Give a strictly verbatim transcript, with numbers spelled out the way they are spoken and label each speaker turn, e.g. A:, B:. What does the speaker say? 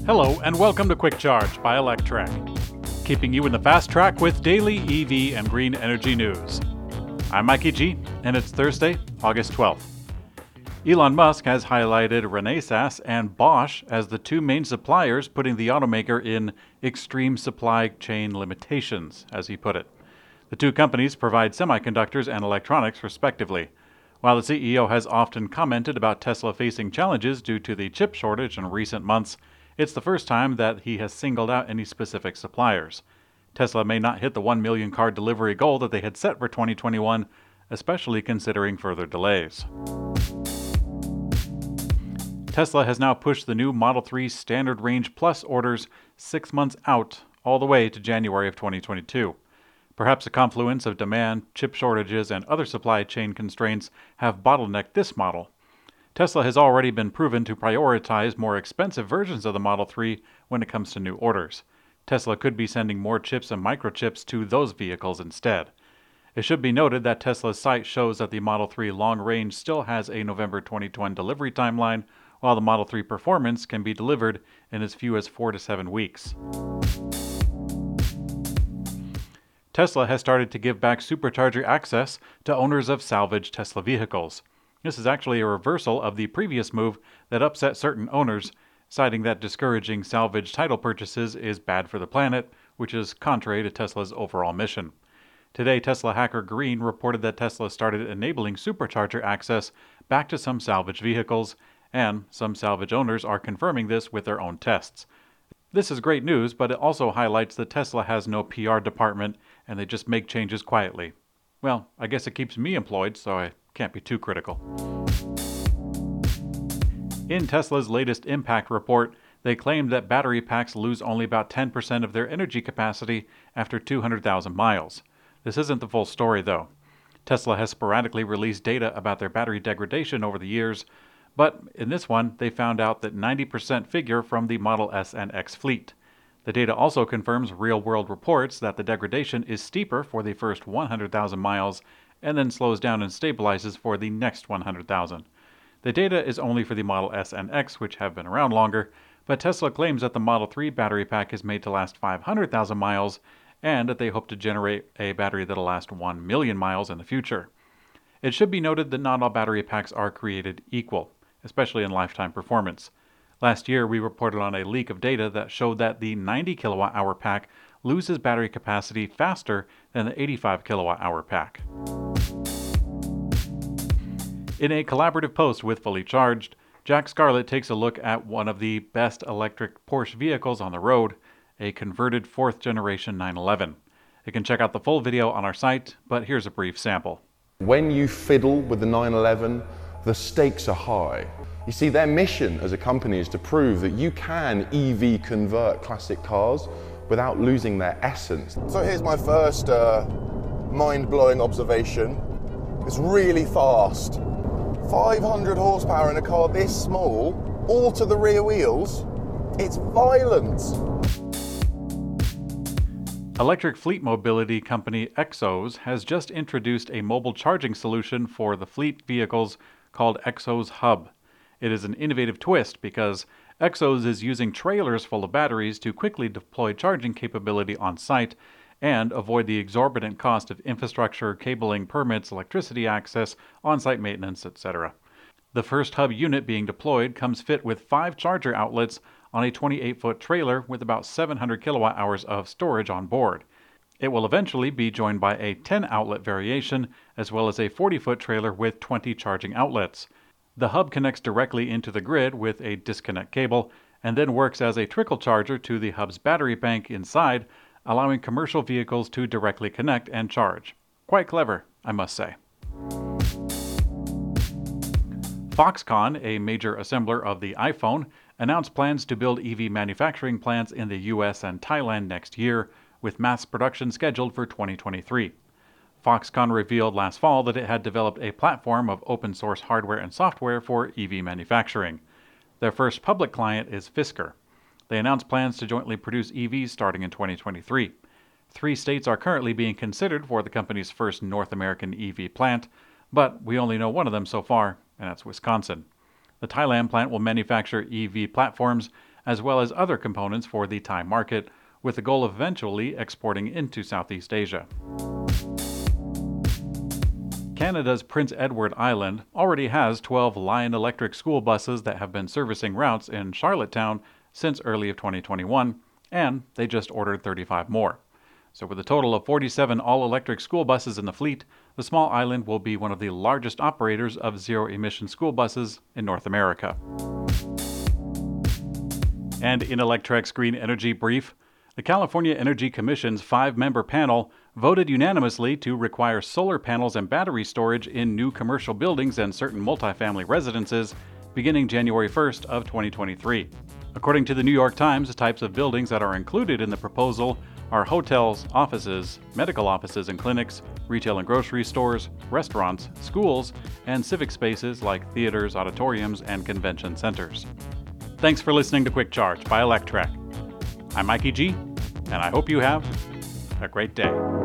A: Hello and welcome to Quick Charge by Electrek, keeping you in the fast track with daily E V and green energy news. I'm Mikey G, and it's Thursday, August twelfth. Elon Musk has highlighted Renesas and Bosch as the two main suppliers, putting the automaker in extreme supply chain limitations, as he put it. The two companies provide semiconductors and electronics, respectively. While the C E O has often commented about Tesla facing challenges due to the chip shortage in recent months, it's the first time that he has singled out any specific suppliers. Tesla may not hit the one million car delivery goal that they had set for twenty twenty-one, especially considering further delays. Tesla has now pushed the new Model three Standard Range Plus orders six months out, all the way to January of twenty twenty-two. Perhaps a confluence of demand, chip shortages, and other supply chain constraints have bottlenecked this model. Tesla has already been proven to prioritize more expensive versions of the Model three when it comes to new orders. Tesla could be sending more chips and microchips to those vehicles instead. It should be noted that Tesla's site shows that the Model three Long Range still has a November twenty twenty delivery timeline, while the Model three Performance can be delivered in as few as four to seven weeks. Tesla has started to give back supercharger access to owners of salvaged Tesla vehicles. This is actually a reversal of the previous move that upset certain owners, citing that discouraging salvage title purchases is bad for the planet, which is contrary to Tesla's overall mission. Today, Tesla hacker Green reported that Tesla started enabling supercharger access back to some salvage vehicles, and some salvage owners are confirming this with their own tests. This is great news, but it also highlights that Tesla has no P R department and they just make changes quietly. Well, I guess it keeps me employed, so I can't be too critical. In Tesla's latest impact report, they claimed that battery packs lose only about ten percent of their energy capacity after two hundred thousand miles. This isn't the full story, though. Tesla has sporadically released data about their battery degradation over the years, but in this one, they found out that ninety percent figure from the Model S and X fleet. The data also confirms real-world reports that the degradation is steeper for the first one hundred thousand miles and then slows down and stabilizes for the next one hundred thousand. The data is only for the Model S and X, which have been around longer, but Tesla claims that the Model three battery pack is made to last five hundred thousand miles and that they hope to generate a battery that'll last one million miles in the future. It should be noted that not all battery packs are created equal, especially in lifetime performance. Last year, we reported on a leak of data that showed that the ninety kilowatt hour pack loses battery capacity faster than the eighty-five kilowatt hour pack. In a collaborative post with Fully Charged, Jack Scarlett takes a look at one of the best electric Porsche vehicles on the road, a converted fourth generation nine eleven. You can check out the full video on our site, but here's a brief sample.
B: When you fiddle with the nine eleven, the stakes are high. You see, their mission as a company is to prove that you can E V convert classic cars without losing their essence.
C: So here's my first uh, mind-blowing observation. It's really fast. five hundred horsepower in a car this small, all to the rear wheels. It's violent.
A: Electric fleet mobility company Xos has just introduced a mobile charging solution for the fleet vehicles called Xos Hub. It is an innovative twist because Xos is using trailers full of batteries to quickly deploy charging capability on site and avoid the exorbitant cost of infrastructure, cabling, permits, electricity access, on-site maintenance, et cetera. The first hub unit being deployed comes fit with five charger outlets on a twenty-eight foot trailer with about seven hundred kilowatt hours of storage on board. It will eventually be joined by a ten outlet variation as well as a forty foot trailer with twenty charging outlets. The hub connects directly into the grid with a disconnect cable and then works as a trickle charger to the hub's battery bank inside, allowing commercial vehicles to directly connect and charge. Quite clever, I must say. Foxconn, a major assembler of the iPhone, announced plans to build E V manufacturing plants in the U S and Thailand next year, with mass production scheduled for twenty twenty-three. Foxconn revealed last fall that it had developed a platform of open-source hardware and software for E V manufacturing. Their first public client is Fisker. They announced plans to jointly produce E Vs starting in twenty twenty-three. Three states are currently being considered for the company's first North American E V plant, but we only know one of them so far, and that's Wisconsin. The Thailand plant will manufacture E V platforms as well as other components for the Thai market, with the goal of eventually exporting into Southeast Asia. Canada's Prince Edward Island already has twelve Lion Electric school buses that have been servicing routes in Charlottetown since early of twenty twenty-one, and they just ordered thirty-five more. So with a total of forty-seven all-electric school buses in the fleet, the small island will be one of the largest operators of zero-emission school buses in North America. And in Electrek's Green Energy Brief, the California Energy Commission's five-member panel voted unanimously to require solar panels and battery storage in new commercial buildings and certain multifamily residences beginning January first of twenty twenty-three. According to the New York Times, the types of buildings that are included in the proposal are hotels, offices, medical offices and clinics, retail and grocery stores, restaurants, schools, and civic spaces like theaters, auditoriums, and convention centers. Thanks for listening to Quick Charge by Electrek. I'm Mikey G, and I hope you have a great day.